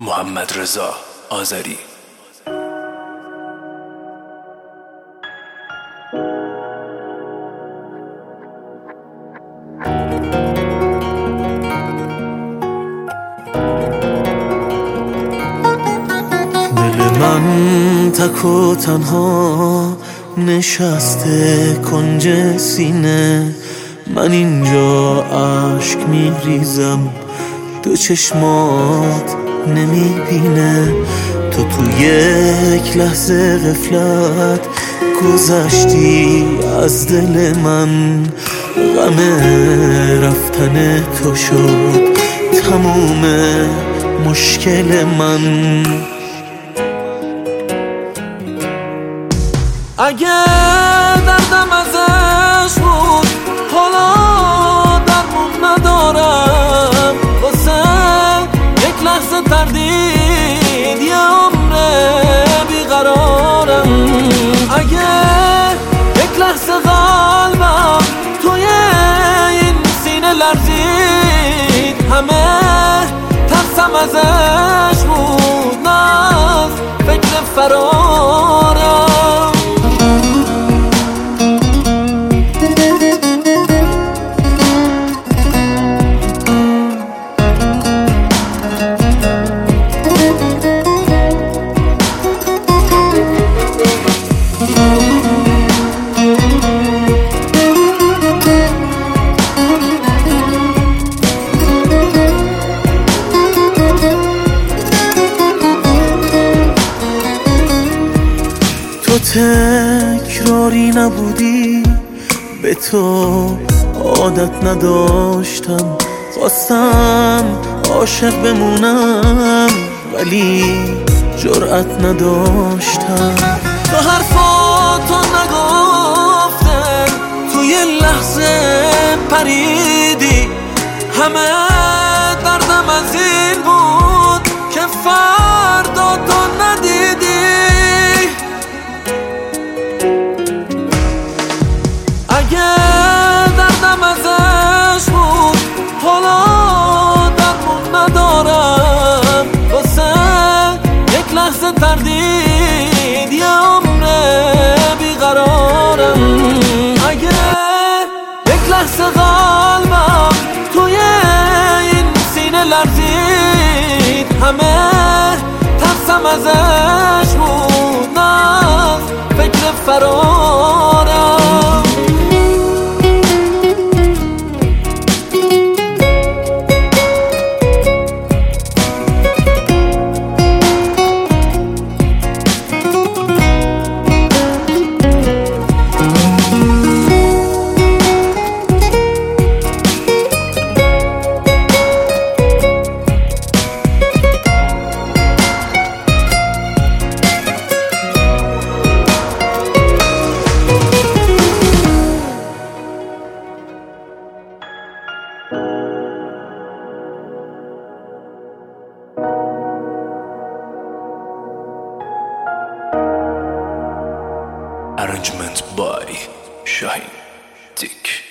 محمد رضا آذری. دل من تک و تنها نشسته کنج سینه، من اینجا عشق میریزم، تو چشمات نمیبینه. تو یک لحظه غفلت گذشتی از دل من، غم رفتن تو شد تموم مشکل من. اگه دردم ازش بود حالا درمون ندارم، واسه یک لحظه تردید یه عمره بیقرارم. اگه یک لحظه قلبم توی این سینه لرزید، همه ترسم ازش بود، نه از فکر فرارم. تو تکراری نبودی، به تو عادت نداشتم، خواستم عاشق بمونم ولی جرأت نداشتم. تو حرفاتو نگفتم، تو یه لحظه پریدی، همه دردم از این بود که فردا تو ندیدی. اگه دردم ازش بود حالا درمون ندارم، واسه یک لحظه تردید یه عمره بیقرارم. اگه یک لحظه قلبم توی این سینه لرزید، همه ترسم ازش بود، نه از فکر فرارم. Arrangement by Shahin Tik.